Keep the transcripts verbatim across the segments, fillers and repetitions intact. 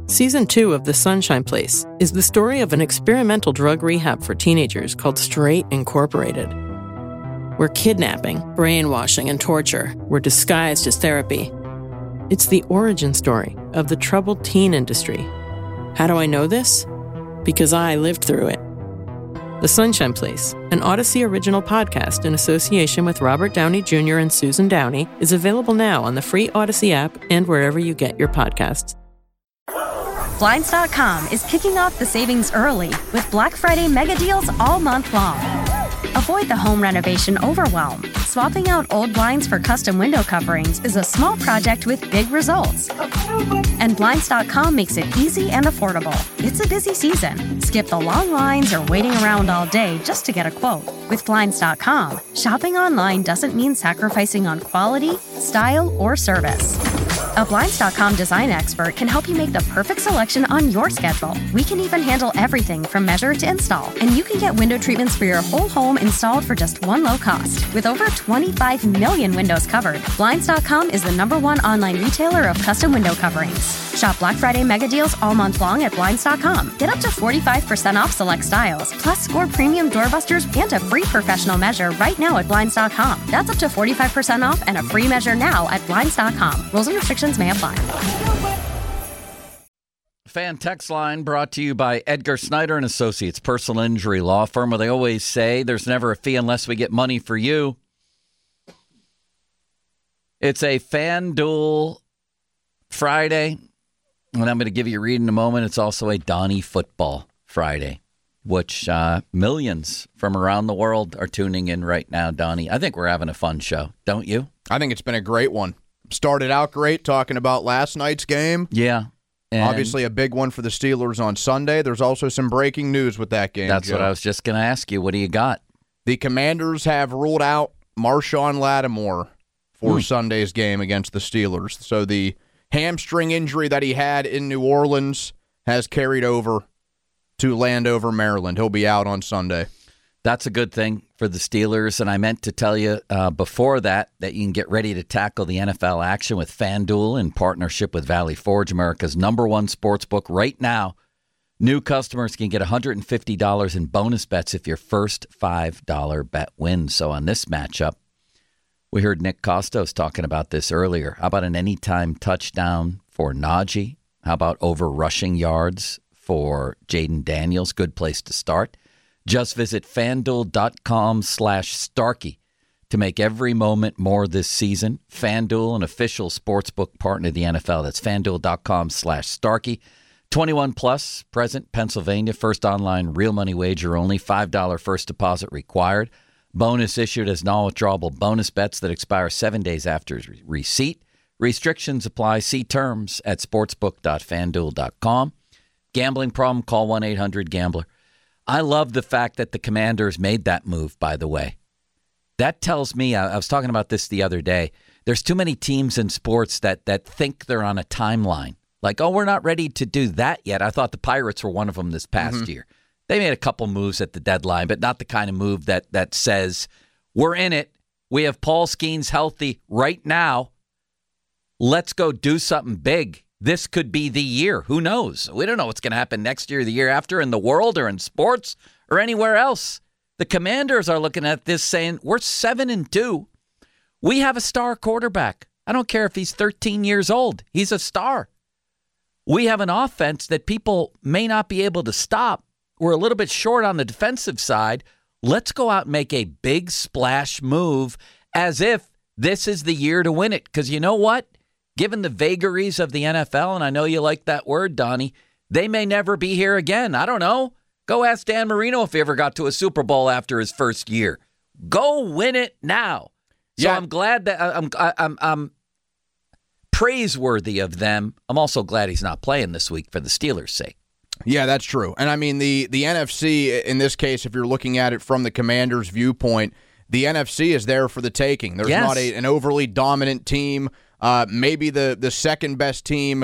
Season two of The Sunshine Place is the story of an experimental drug rehab for teenagers called Straight Incorporated, where kidnapping, brainwashing, and torture were disguised as therapy. It's the origin story of the troubled teen industry. How do I know this? Because I lived through it. The Sunshine Place, an Odyssey original podcast in association with Robert Downey Junior and Susan Downey, is available now on the free Odyssey app and wherever you get your podcasts. Blinds dot com is kicking off the savings early with Black Friday mega deals all month long. Avoid the home renovation overwhelm. Swapping out old blinds for custom window coverings is a small project with big results. And Blinds dot com makes it easy and affordable. It's a busy season. Skip the long lines or waiting around all day just to get a quote. With Blinds dot com, shopping online doesn't mean sacrificing on quality, style, or service. A Blinds dot com design expert can help you make the perfect selection on your schedule. We can even handle everything from measure to install, and you can get window treatments for your whole home installed for just one low cost. With over twenty-five million windows covered, Blinds dot com is the number one online retailer of custom window coverings. Shop Black Friday mega deals all month long at Blinds dot com. Get up to forty-five percent off select styles, plus score premium doorbusters and a free professional measure right now at Blinds dot com. That's up to forty-five percent off and a free measure now at Blinds dot com. Rules and restrictions may apply. Fan text line brought to you by Edgar Snyder and Associates, personal injury law firm, where they always say there's never a fee unless we get money for you. It's a FanDuel Friday, and I'm going to give you a read in a moment. It's also a Donnie Football Friday, which uh, millions from around the world are tuning in right now, Donnie. I think we're having a fun show, don't you? I think it's been a great one. Started out great talking about last night's game. Yeah. And obviously a big one for the Steelers on Sunday. There's also some breaking news with that game, That's Joe. what I was just going to ask you. What do you got? The Commanders have ruled out Marshawn Lattimore for hmm. Sunday's game against the Steelers. So the hamstring injury that he had in New Orleans has carried over to Landover, Maryland. He'll be out on Sunday. That's a good thing for the Steelers, and I meant to tell you uh, before that that you can get ready to tackle the N F L action with FanDuel in partnership with Valley Forge, America's number one sports book. Right now, new customers can get one hundred fifty dollars in bonus bets if your first five dollars bet wins. So on this matchup, we heard Nick Costos talking about this earlier. How about an anytime touchdown for Najee? How about over rushing yards for Jaden Daniels? Good place to start. Just visit FanDuel.com slash Starkey to make every moment more this season. FanDuel, an official sportsbook partner of the N F L. That's FanDuel.com slash Starkey. twenty-one plus, present, Pennsylvania. First online real money wager only. five dollars first deposit required. Bonus issued as non-withdrawable bonus bets that expire seven days after receipt. Restrictions apply. See terms at sportsbook dot fanduel dot com. Gambling problem? Call one eight hundred gambler. I love the fact that the Commanders made that move, by the way. That tells me, I was talking about this the other day, there's too many teams in sports that that think they're on a timeline. Like, oh, we're not ready to do that yet. I thought the Pirates were one of them this past mm-hmm. year. They made a couple moves at the deadline, but not the kind of move that that says, we're in it. We have Paul Skeens healthy right now. Let's go do something big. This could be the year. Who knows? We don't know what's going to happen next year, the year after, in the world or in sports or anywhere else. The Commanders are looking at this saying, we're seven and two. We have a star quarterback. I don't care if he's thirteen years old. He's a star. We have an offense that people may not be able to stop. We're a little bit short on the defensive side. Let's go out and make a big splash move as if this is the year to win it. Because you know what? Given the vagaries of the N F L, and I know you like that word, Donnie, they may never be here again. I don't know. Go ask Dan Marino if he ever got to a Super Bowl after his first year. Go win it now. So yeah. I'm glad that I'm, I'm, I'm praiseworthy of them. I'm also glad he's not playing this week for the Steelers' sake. Yeah, that's true. And I mean, the, the N F C, in this case, if you're looking at it from the Commanders' viewpoint, the N F C is there for the taking. There's yes. not a, an overly dominant team. Uh, maybe the, the second best team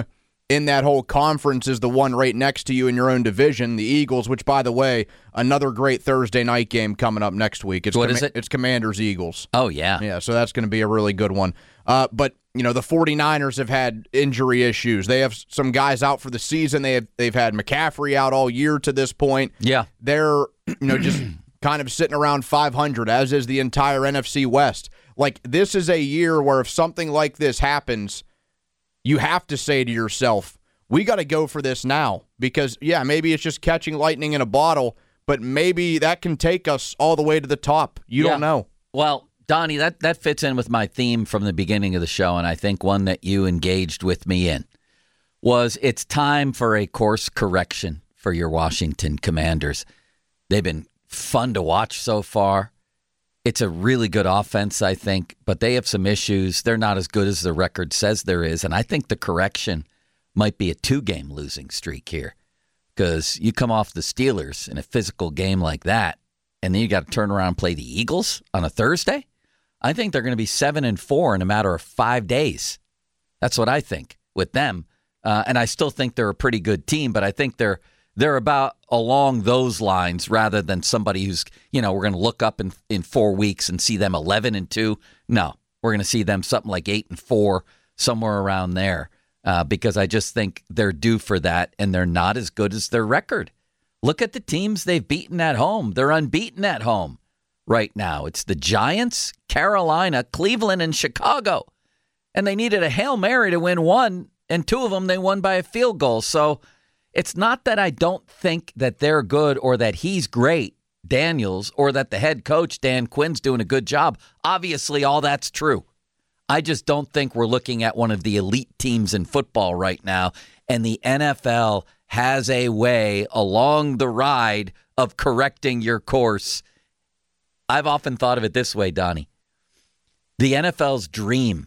in that whole conference is the one right next to you in your own division, the Eagles, which, by the way, another great Thursday night game coming up next week. It's what Com- is it? It's Commanders-Eagles. Oh, yeah. Yeah, so that's going to be a really good one. Uh, but, you know, the 49ers have had injury issues. They have some guys out for the season. They have, they've had McCaffrey out all year to this point. Yeah. They're, you know, just kind of sitting around five hundred, as is the entire N F C West. Like, this is a year where if something like this happens, you have to say to yourself, we got to go for this now. Because, yeah, maybe it's just catching lightning in a bottle, but maybe that can take us all the way to the top. You Yeah. don't know. Well, Donnie, that, that fits in with my theme from the beginning of the show, and I think one that you engaged with me in was it's time for a course correction for your Washington Commanders. They've been fun to watch so far. It's a really good offense, I think, but they have some issues. They're not as good as the record says there is, and I think the correction might be a two-game losing streak here because you come off the Steelers in a physical game like that, and then you got to turn around and play the Eagles on a Thursday. I think they're going to be seven and four in a matter of five days. That's what I think with them, uh, and I still think they're a pretty good team, but I think they're they're about along those lines rather than somebody who's, you know, we're going to look up in, in four weeks and see them eleven and two. No, we're going to see them something like eight and four, somewhere around there, uh, because I just think they're due for that, and they're not as good as their record. Look at the teams they've beaten at home. They're unbeaten at home right now. It's the Giants, Carolina, Cleveland, and Chicago. And they needed a Hail Mary to win one, and two of them they won by a field goal. So it's not that I don't think that they're good or that he's great, Daniels, or that the head coach, Dan Quinn's doing a good job. Obviously, all that's true. I just don't think we're looking at one of the elite teams in football right now, and the N F L has a way along the ride of correcting your course. I've often thought of it this way, Donnie. The N F L's dream,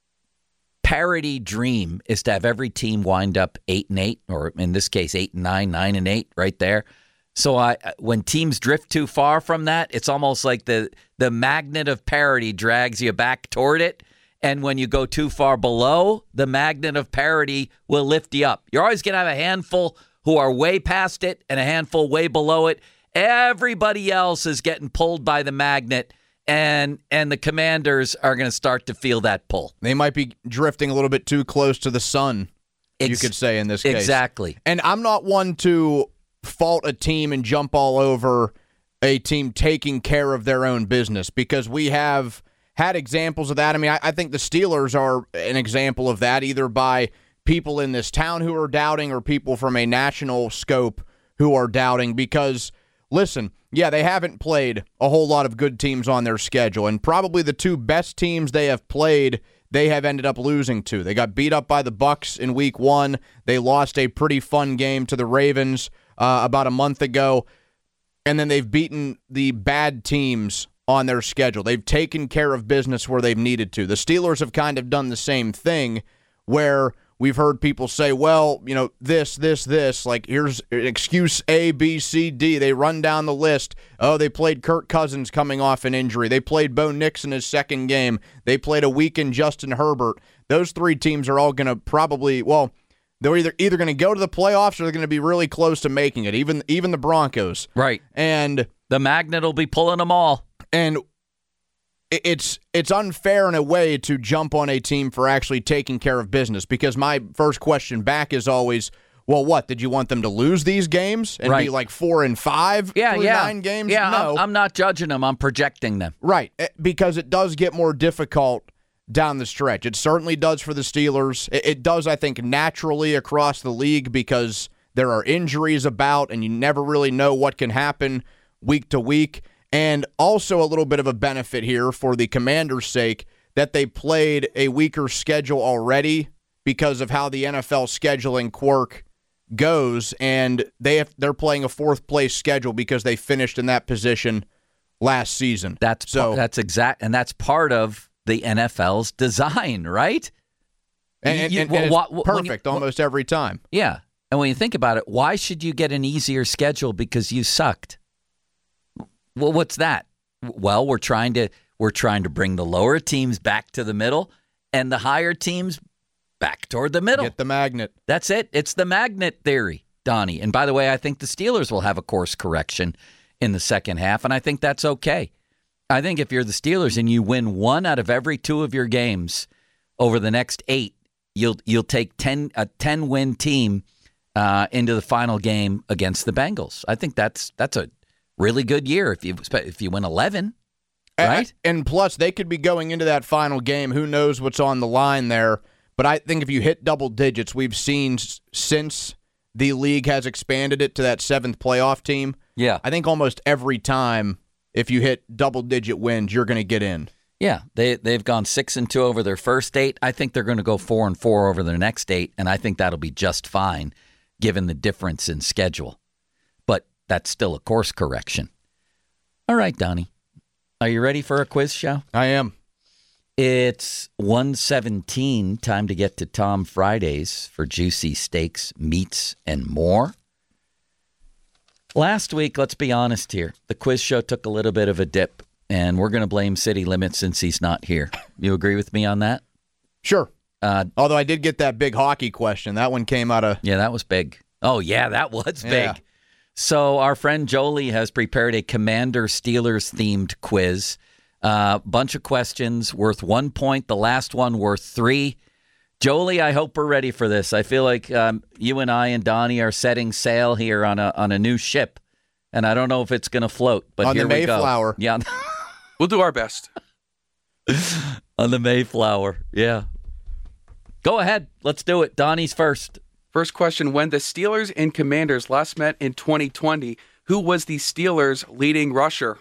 parity dream, is to have every team wind up eight and eight, or in this case, eight and nine, nine and eight, right there. So I, when teams drift too far from that, it's almost like the the magnet of parity drags you back toward it. And when you go too far below, the magnet of parity will lift you up. You're always going to have a handful who are way past it and a handful way below it. Everybody else is getting pulled by the magnet, and and the Commanders are going to start to feel that pull. They might be drifting a little bit too close to the sun, Ex- you could say in this case. Exactly. And I'm not one to fault a team and jump all over a team taking care of their own business, because we have had examples of that. I mean, I, I think the Steelers are an example of that, either by people in this town who are doubting or people from a national scope who are doubting, because, listen, yeah, they haven't played a whole lot of good teams on their schedule, and probably the two best teams they have played, they have ended up losing to. They got beat up by the Bucs in week one. They lost a pretty fun game to the Ravens uh, about a month ago, and then they've beaten the bad teams on their schedule. They've taken care of business where they've needed to. The Steelers have kind of done the same thing, where we've heard people say, well, you know, this, this, this, like here's excuse A, B, C, D. They run down the list. Oh, they played Kirk Cousins coming off an injury. They played Bo Nix in his second game. They played a weakened Justin Herbert. Those three teams are all going to probably, well, they're either either going to go to the playoffs or they're going to be really close to making it, even even the Broncos. Right. And the magnet will be pulling them all. And it's it's unfair in a way to jump on a team for actually taking care of business, because my first question back is always, well, what, did you want them to lose these games and right. be like four and five yeah, through yeah. nine games? Yeah, no. I'm, I'm not judging them. I'm projecting them. Right, because it does get more difficult down the stretch. It certainly does for the Steelers. It, it does, I think, naturally across the league, because there are injuries about and you never really know what can happen week to week. And also a little bit of a benefit here for the Commanders' sake that they played a weaker schedule already because of how the N F L scheduling quirk goes, and they have, they're playing a fourth-place schedule because they finished in that position last season. That's so that's exact, and that's part of the N F L's design, right? And, and, You- and, well, and what- it's what- when perfect you- almost every time. Yeah, and when you think about it, why should you get an easier schedule because you sucked? Well, what's that? Well, we're trying to we're trying to bring the lower teams back to the middle, and the higher teams back toward the middle. Get the magnet. That's it. It's the magnet theory, Donnie. And by the way, I think the Steelers will have a course correction in the second half, and I think that's okay. I think if you're the Steelers and you win one out of every two of your games over the next eight, you'll you'll take ten a ten-win team uh, into the final game against the Bengals. I think that's that's a really good year if you if you win eleven, right? And, and plus, they could be going into that final game. Who knows what's on the line there? But I think if you hit double digits, we've seen since the league has expanded it to that seventh playoff team. Yeah, I think almost every time, if you hit double-digit wins, you're going to get in. Yeah, they they've gone six and two over their first eight. I think they're going to go four and four over their next eight, and I think that'll be just fine, given the difference in schedule. But that's still a course correction. All right, Donnie, are you ready for a quiz show? I am. It's one seventeen, time to get to Tom Fridays for juicy steaks, meats, and more. Last week, let's be honest here, the quiz show took a little bit of a dip, and we're going to blame City Limits since he's not here. You agree with me on that? Sure. Uh, Although I did get that big hockey question. That one came out of... Yeah, that was big. Oh, yeah, that was big. Yeah. So our friend Jolie has prepared a Commander Steelers-themed quiz. A uh, bunch of questions worth one point, the last one worth three. Jolie, I hope we're ready for this. I feel like um, you and I and Donnie are setting sail here on a on a new ship, and I don't know if it's going to float, but on here the we go. Mayflower. Yeah, We'll do our best. on the Mayflower. Yeah. Go ahead. Let's do it. Donnie's first. First question, when the Steelers and Commanders last met in twenty twenty, who was the Steelers' leading rusher?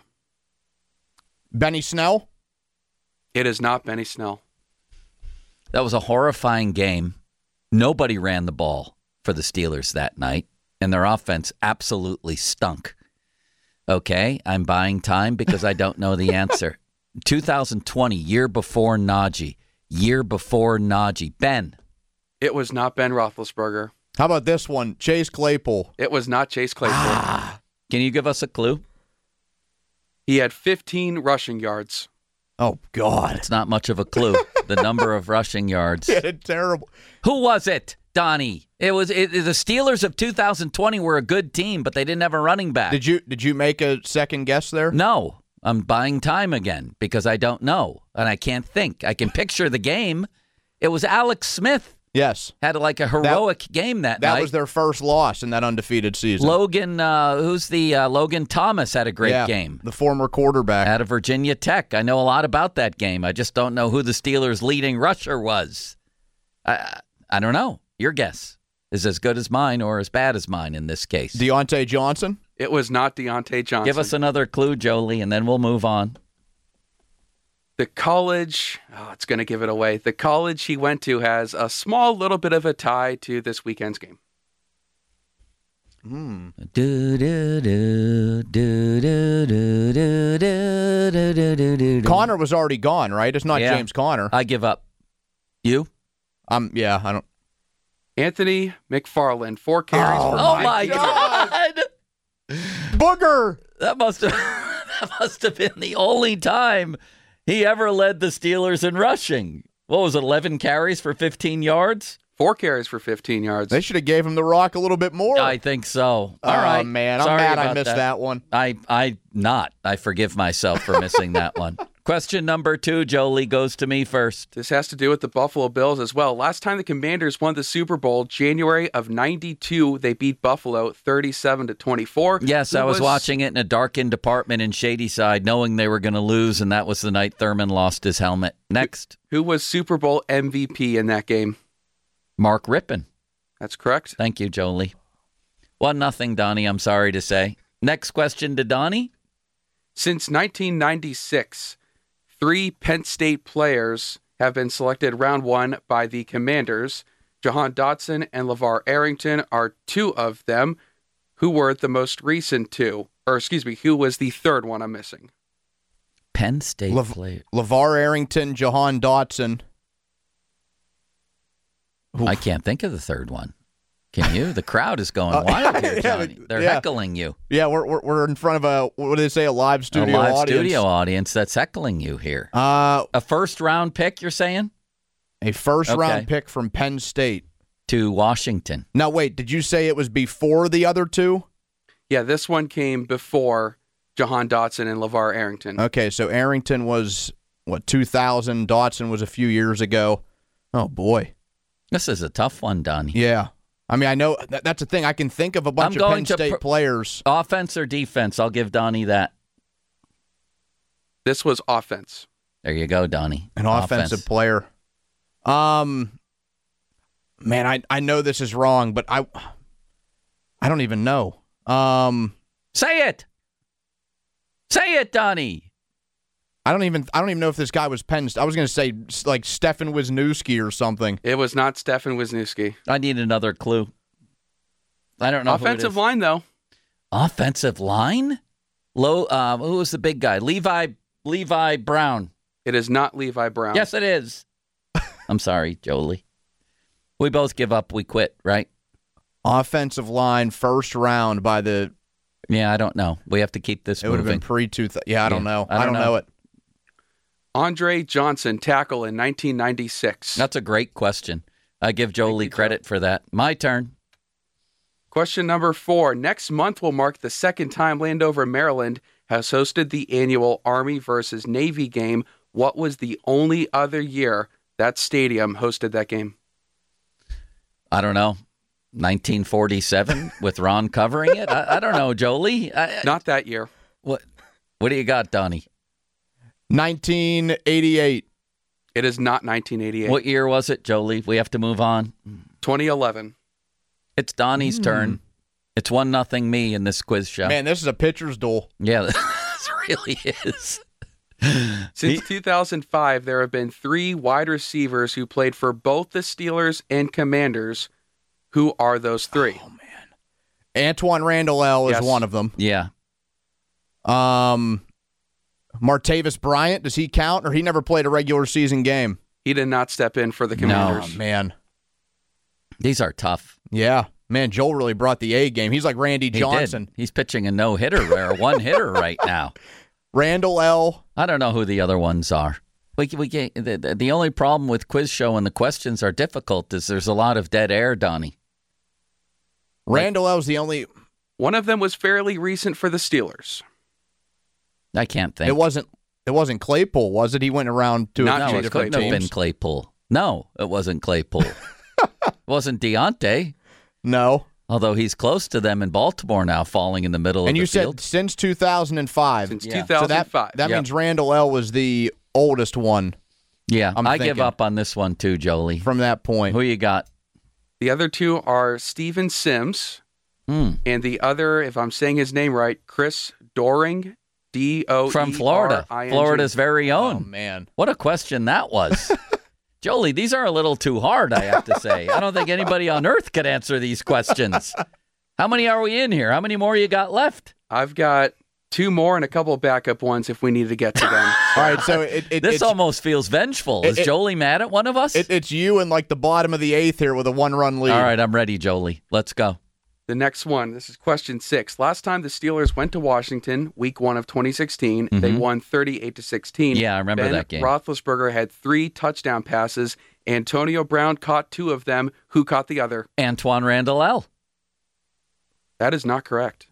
Benny Snell? It is not Benny Snell. That was a horrifying game. Nobody ran the ball for the Steelers that night, and their offense absolutely stunk. Okay, I'm buying time because I don't know the answer. two thousand twenty, year before Najee. Year before Najee. Ben. It was not Ben Roethlisberger. How about this one? Chase Claypool. It was not Chase Claypool. Ah. Can you give us a clue? He had fifteen rushing yards. Oh, God. It's not much of a clue. The number of rushing yards. Yeah, terrible. Who was it, Donnie? It was it, the Steelers of two thousand twenty were a good team, but they didn't have a running back. Did you did you make a second guess there? No. I'm buying time again because I don't know, and I can't think. I can picture the game. It was Alex Smith. Yes. Had like a heroic that, game that, that night. That was their first loss in that undefeated season. Logan, uh, who's the uh, Logan Thomas had a great yeah, game. The former quarterback. Out of Virginia Tech. I know a lot about that game. I just don't know who the Steelers' leading rusher was. I, I don't know. Your guess is as good as mine or as bad as mine in this case. Deontay Johnson? It was not Deontay Johnson. Give us another clue, Jolie, and then we'll move on. The college, oh, it's going to give it away. The college he went to has a small little bit of a tie to this weekend's game. Mm. Do, do, do, do, do, do, do, do, do, do, do. Connor was already gone, right? It's not Yeah. James Conner. I give up. You? Um, yeah, I don't. Anthony McFarland, four carries Oh, for Oh five my yards. God! Booger! That must have that must have been the only time he ever led the Steelers in rushing. What was it, eleven carries for fifteen yards? Four carries for fifteen yards. They should have gave him the rock a little bit more. I think so. All oh, right, man. I'm Sorry mad I about missed that. that. one. I I not. I forgive myself for missing that one. Question number two, Jolie, goes to me first. This has to do with the Buffalo Bills as well. Last time the Commanders won the Super Bowl, January of ninety-two, they beat Buffalo thirty-seven to twenty-four. Yes, Who I was, was watching it in a darkened apartment in Shadyside, knowing they were going to lose, and that was the night Thurman lost his helmet. Next. Who was Super Bowl M V P in that game? Mark Rippon. That's correct. Thank you, Jolie. One nothing, Donnie, I'm sorry to say. Next question to Donnie. Since nineteen ninety-six, three Penn State players have been selected round one by the Commanders. Jahan Dotson and LeVar Arrington are two of them. Who were the most recent two? Or excuse me, who was the third one I'm missing? Penn State Le- player. LeVar Arrington, Jahan Dotson. Oof. I can't think of the third one. Can you? The crowd is going Uh, wild here, yeah, Johnny. They're yeah. heckling you. Yeah, we're, we're we're in front of a, what do they say, a live studio a live audience. studio audience that's heckling you here. Uh, A first round pick, you're saying? A first-round Okay. pick from Penn State. To Washington. Now, wait, did you say it was before the other two? Yeah, this one came before Jahan Dotson and LeVar Arrington. Okay, so Arrington was, what, two thousand? Dotson was a few years ago. Oh, boy. This is a tough one, Donnie. Yeah. I mean, I know that, that's the thing. I can think of a bunch I'm of going Penn to State pr- players. Offense or defense? I'll give Donnie that. This was offense. There you go, Donnie. An offensive Offense. player. Um, man, I I know this is wrong, but I I don't even know. Um, Say it. Say it, Donnie. I don't even I don't even know if this guy was Penn. I was going to say like Stefan Wisniewski or something. It was not Stefan Wisniewski. I need another clue. I don't know. Offensive who it is. line, though. Offensive line? Low. Uh, who was the big guy? Levi. Levi Brown. It is not Levi Brown. Yes, it is. I'm sorry, Jolie. We both give up. We quit, right? Offensive line, first round by the. Yeah, I don't know. We have to keep this It would have moving. been pre two. Yeah, I don't Yeah, know. I don't I don't know. know it. Andre Johnson, tackle in nineteen ninety-six. That's a great question. I give Jolie you, Joe. credit for that. My turn. Question number four. Next month will mark the second time Landover, Maryland has hosted the annual Army versus Navy game. What was the only other year that stadium hosted that game? I don't know. nineteen forty-seven with Ron covering it? I, I don't know, Jolie. I, Not that year. what What do you got, Donnie? nineteen eighty-eight. It is not nineteen eighty-eight. What year was it, Jolie? We have to move on. twenty eleven. It's Donnie's Hmm. turn. It's one nothing me in this quiz show. Man, this is a pitcher's duel. Yeah, this really is. Since two thousand five, there have been three wide receivers who played for both the Steelers and Commanders. Who are those three? Oh man, Antoine Randall L is Yes. one of them. Yeah. Um, Martavis Bryant, does he count, or he never played a regular season game? He did not step in for the No. Commanders. Oh man, These are tough. yeah, man, Joel really brought the A game. He's like Randy He Johnson. did. He's pitching a no-hitter or a one-hitter right now. Randall L. I don't know who the other ones are. We, we get, the, the the only problem with quiz show and the questions are difficult is there's a lot of dead air, Donnie. Randall L is the only. One of them was fairly recent for the Steelers. I can't think. It wasn't. It wasn't Claypool, was it? He went around to Not a no, few it different couldn't have been teams. Claypool. No, it wasn't Claypool. It wasn't Deontay, No, although he's close to them in Baltimore now, falling in the middle and of you the said field. since two thousand five. Since Yeah. So that two thousand five. that Yep. means Randall L was the oldest one Yeah, I'm I give thinking. up on this one too, Jolie. from that point. Who you got? The other two are Steven Sims Hmm. and the other, if I'm saying his name right, Chris Doring. D O E R I N G. From Florida. Florida's very Oh own. man, What a question that was. Jolie, these are a little too hard, I have to say. I don't think anybody on earth could answer these questions. How many are we in here? How many more you got left? I've got two more and a couple of backup ones if we need to get to them. all right. So it, it, This it's, almost feels vengeful. Is it- it- Jolie mad at one of us? it, it's you in like the bottom of the eighth here with a one-run lead. All right, I'm ready, Jolie. Let's go. The next one, this is question six. Last time the Steelers went to Washington, week one of twenty sixteen, they won thirty-eight to sixteen. Yeah, I remember ben that game. Roethlisberger had three touchdown passes. Antonio Brown caught two of them. Who caught the other? Antoine Randall L. That is not correct.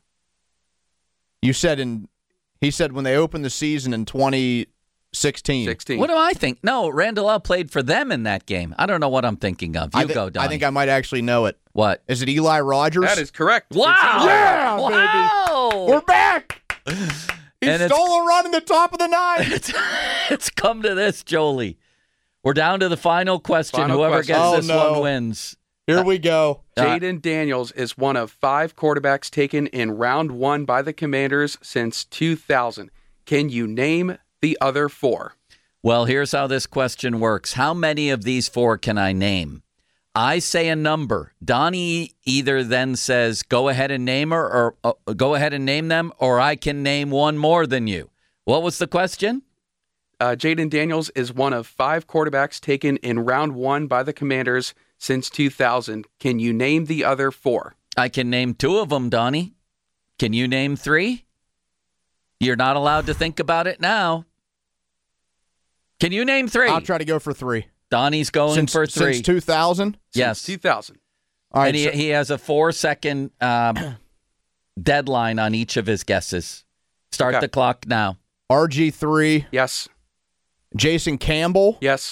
You said in. He said when they opened the season in twenty sixteen. sixteen. What do I think? No, Randall L played for them in that game. I don't know what I'm thinking of. You I thi- go, Donnie. I think I might actually know it. What? Is it Eli Rogers? That is correct. Wow! It's Eli. Yeah, wow! We're back. He And it's- stole a run in the top of the nine. It's, it's come to this, Jolie. We're down to the final question. Final Whoever question. gets Oh, this no. one wins. Here we go. Uh, Jaden Daniels is one of five quarterbacks taken in round one by the Commanders since two thousand. Can you name the other four? Well, here's how this question works. How many of these four can I name? I say a number. Donnie either then says, go ahead and name her, or uh, go ahead and name them, or I can name one more than you. What was the question? Uh, Jaden Daniels is one of five quarterbacks taken in round one by the Commanders since two thousand. Can you name the other four? I can name two of them, Donnie. Can you name three? You're not allowed to think about it now. Can you name three? I'll try to go for three. Donnie's going since, for three. Since two thousand? Yes. Since two thousand. All right, and he, so, he has a four-second um, deadline on each of his guesses. Start Okay. the clock now. R G three. Yes. Jason Campbell. Yes.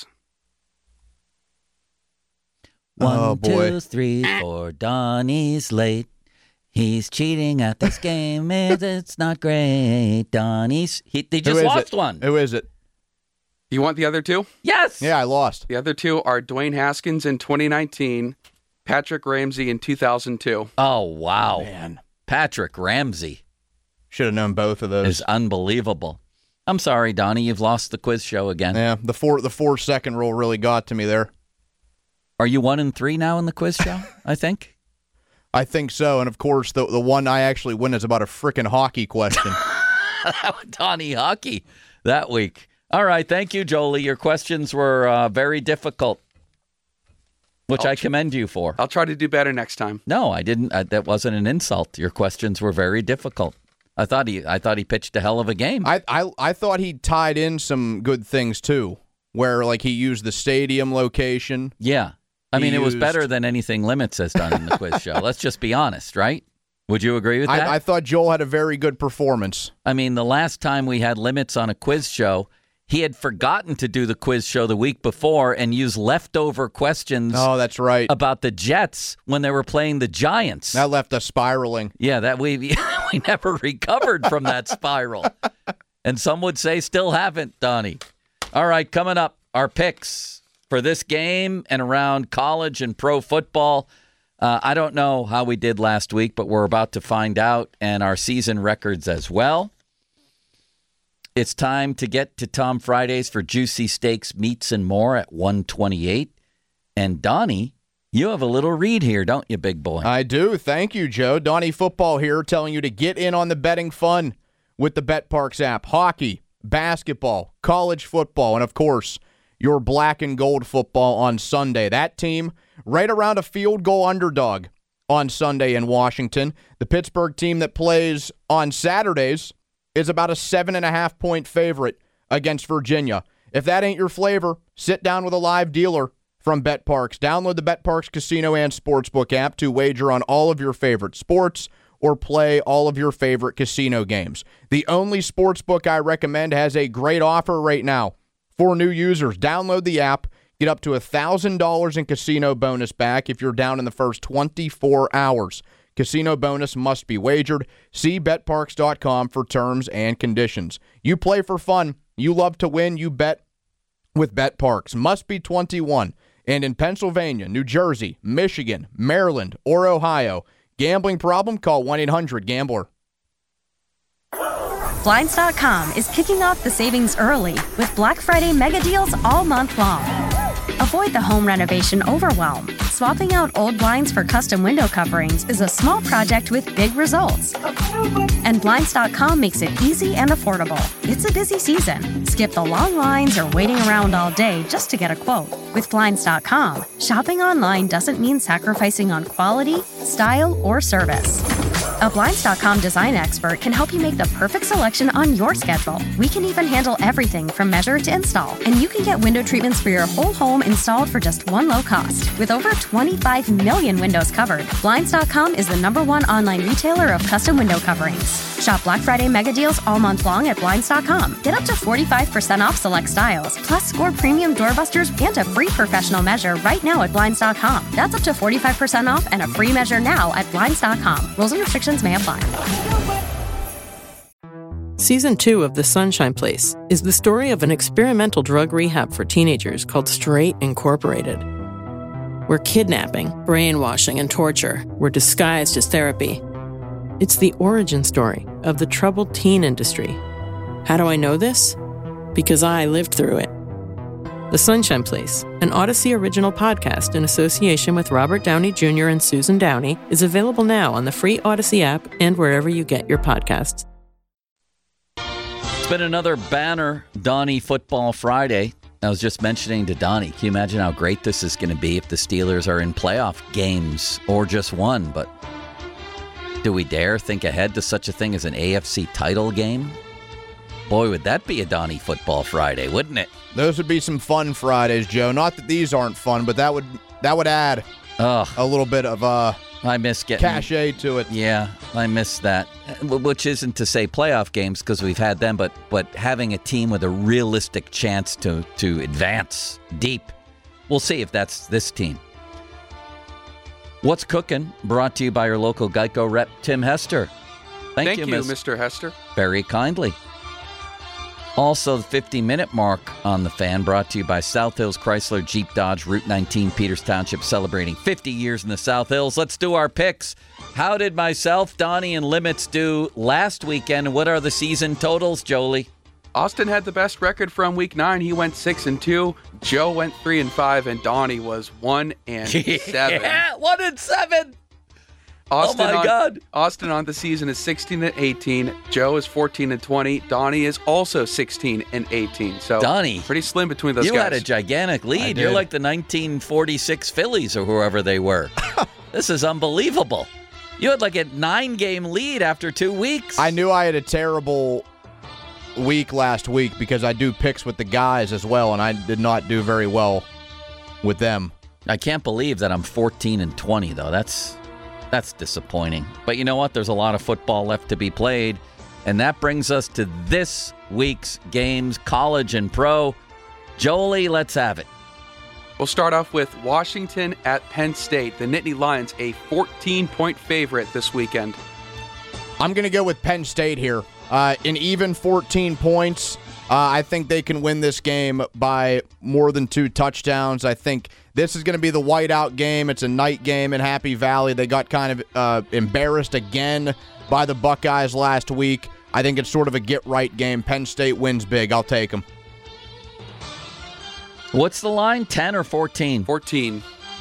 One, Oh, boy. two, three, four. Donnie's late. He's cheating at this game. It's, it's not great. Donnie's. He, he Who just is lost it? one. Who is it? You want the other two? Yes. Yeah, I lost. The other two are Dwayne Haskins in twenty nineteen, Patrick Ramsey in two thousand two. Oh, wow. Man, Patrick Ramsey should have known both of those. is unbelievable. I'm sorry, Donnie. You've lost the quiz show again. Yeah, the four the four second rule really got to me there. Are you one and three now in the quiz show, I think? I think so, and of course the the one I actually win is about a frickin' hockey question. Donnie Hockey that week. All right, thank you, Jolie. Your questions were uh, very difficult, which I'll I commend you for. I'll try to do better next time. No, I didn't. Uh, that wasn't an insult. Your questions were very difficult. I thought he, I thought he pitched a hell of a game. I, I I thought he tied in some good things too, where like he used the stadium location. yeah, I He mean, it was used- better than anything Limits has done in the quiz show. Let's just be honest, right? Would you agree with that? I, I thought Joel had a very good performance. I mean, the last time we had Limits on a quiz show, he had forgotten to do the quiz show the week before and used leftover questions Oh, that's right. about the Jets when they were playing the Giants. That left us spiraling. Yeah, that we we never recovered from that spiral. And some would say still haven't, Donnie. All right, coming up, our picks for this game and around college and pro football. Uh, I don't know how we did last week, but we're about to find out, and our season records as well. It's time to get to Tom Fridays for juicy steaks, meats, and more at one twenty-eight. And Donnie, you have a little read here, don't you, big boy? I do. Thank you, Joe. Donnie Football here telling you to get in on the betting fun with the BetParks app. Hockey, basketball, college football, and of course, your black and gold football on Sunday. That team right around a field goal underdog on Sunday in Washington. The Pittsburgh team that plays on Saturdays is about a seven and a half point favorite against Virginia. If that ain't your flavor, sit down with a live dealer from BetParks. Download the BetParks Casino and Sportsbook app to wager on all of your favorite sports or play all of your favorite casino games. The only sportsbook I recommend has a great offer right now for new users. Download the app. Get up to one thousand dollars in casino bonus back if you're down in the first twenty-four hours. Casino bonus must be wagered. See bet parks dot com for terms and conditions. You play for fun. You love to win. You bet with BetParks. Must be twenty-one. And in Pennsylvania, New Jersey, Michigan, Maryland, or Ohio, gambling problem? Call one eight hundred gambler. Blinds dot com is kicking off the savings early with Black Friday mega deals all month long. Avoid the home renovation overwhelm. Swapping out old blinds for custom window coverings is a small project with big results. And Blinds dot com makes it easy and affordable. It's a busy season. Skip the long lines or waiting around all day just to get a quote. With Blinds dot com, shopping online doesn't mean sacrificing on quality, style, or service. A Blinds dot com design expert can help you make the perfect selection on your schedule. We can even handle everything from measure to install. And you can get window treatments for your whole home installed for just one low cost. With over twenty-five million windows covered, Blinds dot com is the number one online retailer of custom window coverings. Shop Black Friday mega deals all month long at Blinds dot com. Get up to forty-five percent off select styles, plus score premium doorbusters and a free professional measure right now at Blinds dot com. That's up to forty-five percent off and a free measure now at Blinds dot com. Rules and restrictions may apply. Season two of The Sunshine Place is the story of an experimental drug rehab for teenagers called Straight Incorporated, where kidnapping, brainwashing, and torture were disguised as therapy. It's the origin story of the troubled teen industry. How do I know this? Because I lived through it. The Sunshine Place, an Odyssey original podcast in association with Robert Downey Junior and Susan Downey, is available now on the free Odyssey app and wherever you get your podcasts. It's been another banner Donnie Football Friday. I was just mentioning to Donnie, can you imagine how great this is going to be if the Steelers are in playoff games or just one? But do we dare think ahead to such a thing as an A F C title game? Boy, would that be a Donnie Football Friday, wouldn't it? Those would be some fun Fridays, Joe. Not that these aren't fun, but that would that would add Ugh. a little bit of uh, I miss getting cachet to it. Yeah, I miss that. Which isn't to say playoff games because we've had them, but but having a team with a realistic chance to to advance deep. We'll see if that's this team. What's Cooking? Brought to you by your local Geico rep, Tim Hester. Thank, Thank you, you, Miss Mister Hester. Very kindly. Also, the fifty-minute mark on the Fan, brought to you by South Hills Chrysler Jeep Dodge, Route nineteen, Peters Township, celebrating fifty years in the South Hills. Let's do our picks. How did myself, Donnie, and Limits do last weekend? What are the season totals, Jolie? Austin had the best record from week nine. He went six and two. Joe went three and five, and Donnie was one and seven. Yeah, one and seven. Austin oh my on, God! Austin on the season is sixteen and eighteen. Joe is fourteen and twenty. Donnie is also sixteen and eighteen. So Donnie, pretty slim between those you guys. had a gigantic lead. I You're did. like the nineteen forty-six Phillies or whoever they were. This is unbelievable. You had like a nine-game lead after two weeks. I knew I had a terrible week last week because I do picks with the guys as well, and I did not do very well with them. I can't believe that I'm fourteen and twenty, though. That's that's disappointing. But you know what? There's a lot of football left to be played, and that brings us to this week's games, college and pro. Jolie, let's have it. We'll start off with Washington at Penn State. The Nittany Lions, a fourteen-point favorite this weekend. I'm going to go with Penn State here. Uh, an even fourteen points. Uh, I think they can win this game by more than two touchdowns. I think this is going to be the whiteout game. It's a night game in Happy Valley. They got kind of uh, embarrassed again by the Buckeyes last week. I think it's sort of a get-right game. Penn State wins big. I'll take them. What's the line, ten or fourteen? fourteen.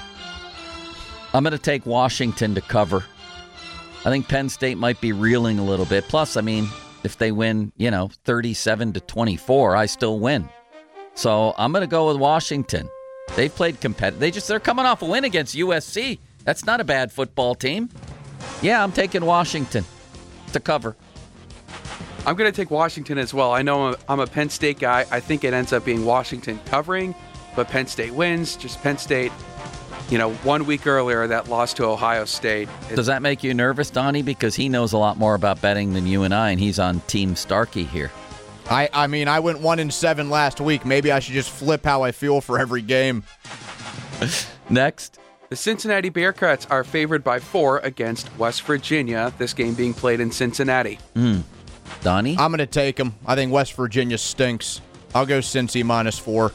I'm going to take Washington to cover. I think Penn State might be reeling a little bit. Plus, I mean, if they win, you know, thirty-seven to twenty-four, I still win. So I'm going to go with Washington. They've played competitive. They just, they're coming off a win against U S C. That's not a bad football team. Yeah, I'm taking Washington to cover. I'm going to take Washington as well. I know I'm a, I'm a Penn State guy. I think it ends up being Washington covering, but Penn State wins. Just Penn State, you know, one week earlier that lost to Ohio State. It, Does that make you nervous, Donnie? Because he knows a lot more about betting than you and I, and he's on Team Starkey here. I, I mean, I went one and seven last week. Maybe I should just flip how I feel for every game. Next. The Cincinnati Bearcats are favored by four against West Virginia, this game being played in Cincinnati. Mm. Donnie? I'm going to take them. I think West Virginia stinks. I'll go Cincy minus four.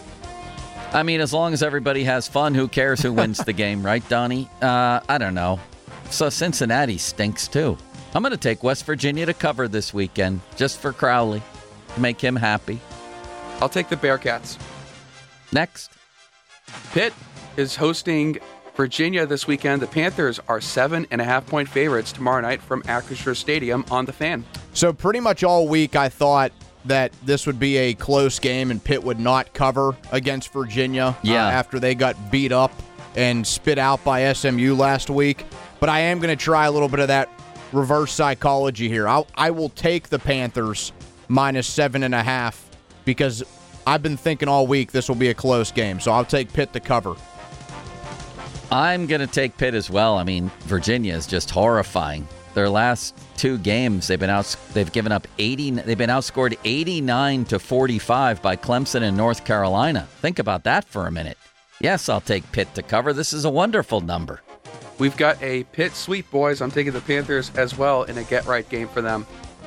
I mean, as long as everybody has fun, who cares who wins the game, right, Donnie? Uh, I don't know. So Cincinnati stinks, too. I'm going to take West Virginia to cover this weekend, just for Crowley, to make him happy. I'll take the Bearcats. Next. Pitt is hosting Virginia this weekend. The Panthers are seven and a half point favorites tomorrow night from Acrisure Stadium on the Fan. So pretty much all week I thought that this would be a close game and Pitt would not cover against Virginia Yeah. uh, after they got beat up and spit out by S M U last week. But I am going to try a little bit of that reverse psychology here. I'll, I will take the Panthers minus seven and a half because I've been thinking all week this will be a close game. So I'll take Pitt to cover. I'm going to take Pitt as well. I mean, Virginia is just horrifying. Their last two games, they've been out. They've given up eighty. They've been outscored eighty-nine to forty-five by Clemson and North Carolina. Think about that for a minute. Yes, I'll take Pitt to cover. This is a wonderful number. We've got a Pitt sweep, boys. I'm taking the Panthers as well in a get-right game for them.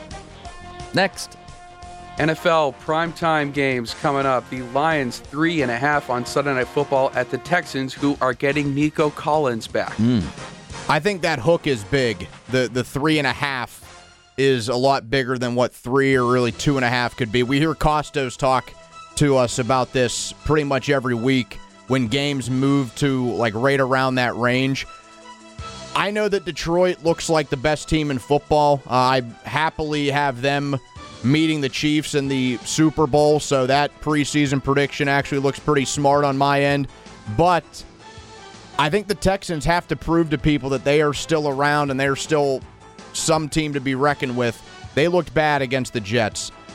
Next. N F L primetime games coming up. The Lions three and a half on Sunday Night Football at the Texans, who are getting Nico Collins back. Mm. I think that hook is big. The the three and a half is a lot bigger than what three or really two and a half could be. We hear Costos talk to us about this pretty much every week when games move to like right around that range. I know that Detroit looks like the best team in football. Uh, I happily have them meeting the Chiefs in the Super Bowl, so that preseason prediction actually looks pretty smart on my end. But I think the Texans have to prove to people that they are still around and they're still some team to be reckoned with. They looked bad against the Jets.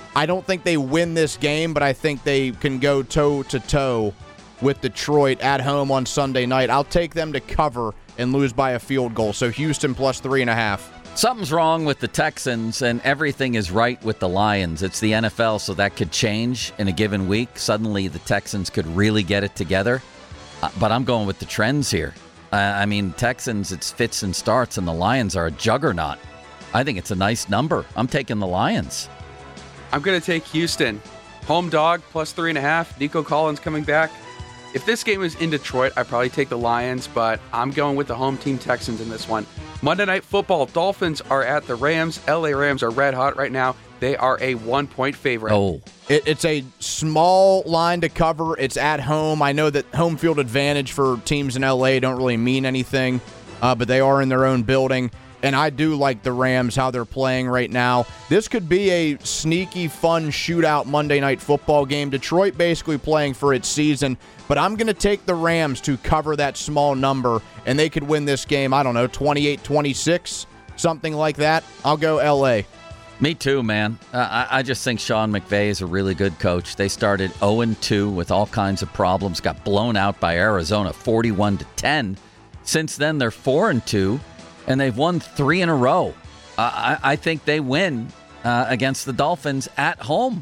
I don't think they win this game, but I think they can go toe-to-toe with Detroit at home on Sunday night. I'll take them to cover and lose by a field goal. So Houston plus three and a half. Something's wrong with the Texans, and everything is right with the Lions. It's the N F L, so that could change in a given week. Suddenly, the Texans could really get it together. Uh, but I'm going with the trends here. Uh, I mean, Texans, it's fits and starts, and the Lions are a juggernaut. I think it's a nice number. I'm taking the Lions. I'm going to take Houston. Home dog plus three and a half. Nico Collins coming back. If this game is in Detroit, I'd probably take the Lions, but I'm going with the home team Texans in this one. Monday Night Football, Dolphins are at the Rams. L A Rams are red hot right now. They are a one-point favorite. Oh, it, it's a small line to cover. It's at home. I know that home field advantage for teams in L A don't really mean anything, uh, but they are in their own building. And I do like the Rams, how they're playing right now. This could be a sneaky, fun shootout Monday Night Football game. Detroit basically playing for its season. But I'm going to take the Rams to cover that small number, and they could win this game, I don't know, twenty-eight twenty-six, something like that. I'll go L A. Me too, man. Uh, I, I just think Sean McVay is a really good coach. They started oh and two with all kinds of problems, got blown out by Arizona forty-one to ten. Since then, they're four and two. And they've won three in a row. Uh, I, I think they win uh, against the Dolphins at home.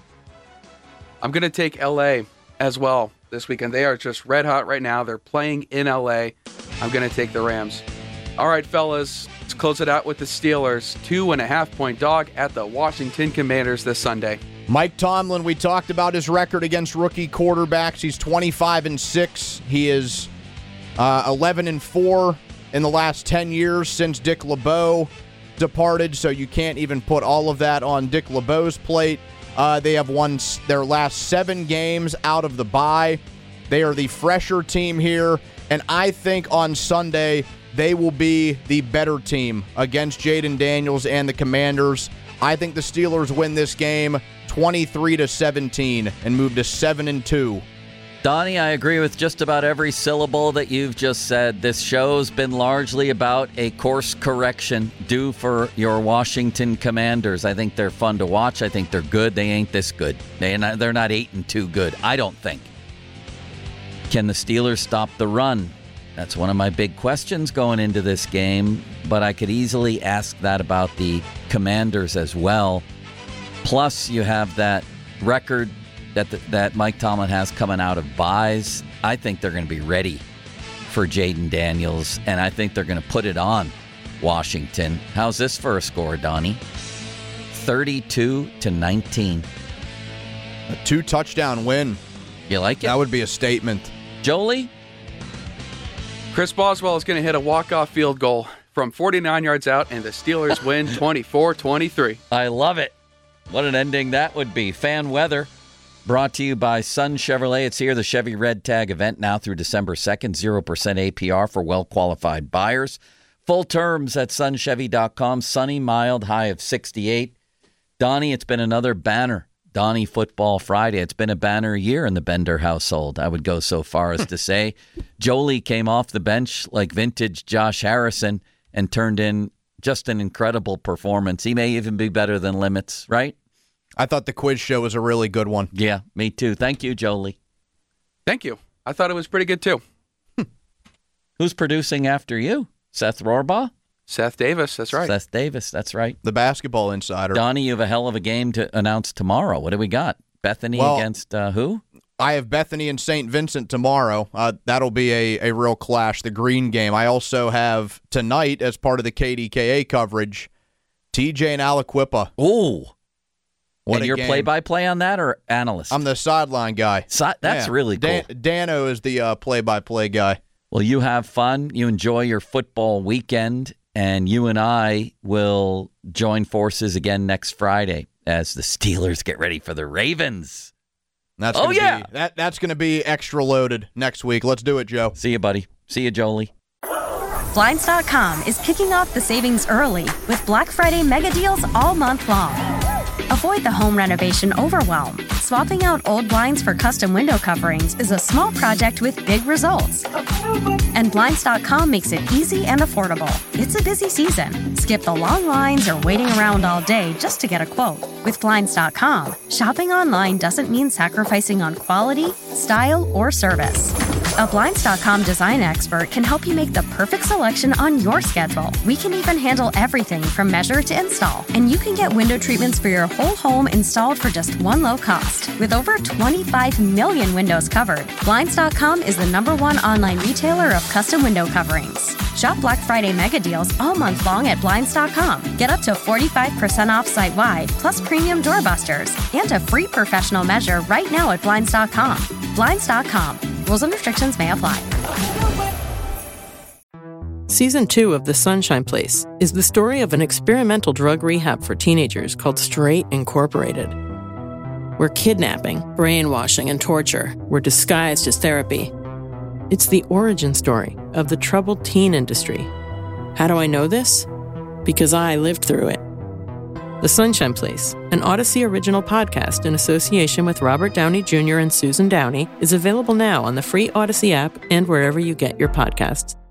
I'm going to take L A as well this weekend. They are just red hot right now. They're playing in L A. I'm going to take the Rams. All right, fellas, let's close it out with the Steelers. Two and a half point dog at the Washington Commanders this Sunday. Mike Tomlin, we talked about his record against rookie quarterbacks. He's twenty-five and six. He is uh, eleven and four. In the last ten years since Dick LeBeau departed, so you can't even put all of that on Dick LeBeau's plate. Uh, they have won their last seven games out of the bye. They are the fresher team here, and I think on Sunday they will be the better team against Jaden Daniels and the Commanders. I think the Steelers win this game twenty-three to seventeen and move to seven and two. Donnie, I agree with just about every syllable that you've just said. This show's been largely about a course correction due for your Washington Commanders. I think they're fun to watch. I think they're good. They ain't this good. They not, they're not eight and two good, I don't think. Can the Steelers stop the run? That's one of my big questions going into this game, but I could easily ask that about the Commanders as well. Plus, you have that record that the, that Mike Tomlin has coming out of buys. I think they're going to be ready for Jaden Daniels, and I think they're going to put it on Washington. How's this for a score, Donnie? thirty-two to nineteen. A two-touchdown win. You like it? That would be a statement. Jolie? Chris Boswell is going to hit a walk-off field goal from forty-nine yards out, and the Steelers win twenty-four twenty-three. I love it. What an ending that would be. Fan weather. Brought to you by Sun Chevrolet. It's here, the Chevy Red Tag event now through December second. zero percent A P R for well-qualified buyers. Full terms at sun chevy dot com. Sunny, mild, high of sixty-eight. Donnie, it's been another banner. Donnie Football Friday. It's been a banner year in the Bender household. I would go so far as to say. Jolie came off the bench like vintage Josh Harrison and turned in just an incredible performance. He may even be better than Limits, right? I thought the quiz show was a really good one. Yeah, me too. Thank you, Jolie. Thank you. I thought it was pretty good, too. Who's producing after you? Seth Rohrbaugh? Seth Davis, that's right. Seth Davis, that's right. The basketball insider. Donnie, you have a hell of a game to announce tomorrow. What do we got? Bethany well, against uh, who? I have Bethany and Saint Vincent tomorrow. Uh, that'll be a, a real clash, the green game. I also have tonight, as part of the K D K A coverage, T J and Aliquippa. Ooh. What and your game. play-by-play on that or analyst? I'm the sideline guy. Si- that's yeah. really cool. Dan- Dano is the uh, play-by-play guy. Well, you have fun. You enjoy your football weekend, and you and I will join forces again next Friday as the Steelers get ready for the Ravens. That's oh, gonna yeah. Be, that, that's going to be extra loaded next week. Let's do it, Joe. See you, buddy. See you, Jolie. Blinds dot com is kicking off the savings early with Black Friday mega deals all month long. Avoid the home renovation overwhelm. Swapping out old blinds for custom window coverings is a small project with big results. And Blinds dot com makes it easy and affordable. It's a busy season. Skip the long lines or waiting around all day just to get a quote. With Blinds dot com, shopping online doesn't mean sacrificing on quality, style, or service. A Blinds dot com design expert can help you make the perfect selection on your schedule. We can even handle everything from measure to install. And you can get window treatments for your whole home installed for just one low cost. With over twenty-five million windows covered, Blinds dot com is the number one online retailer of custom window coverings. Shop Black Friday mega deals all month long at Blinds dot com. Get up to forty-five percent off site-wide, plus premium doorbusters, and a free professional measure right now at Blinds dot com. Blinds dot com. Rules and restrictions may apply. Season two of The Sunshine Place is the story of an experimental drug rehab for teenagers called Straight Incorporated, where kidnapping, brainwashing, and torture were disguised as therapy. It's the origin story of the troubled teen industry. How do I know this? Because I lived through it. The Sunshine Place, an Odyssey original podcast in association with Robert Downey Junior and Susan Downey, is available now on the free Odyssey app and wherever you get your podcasts.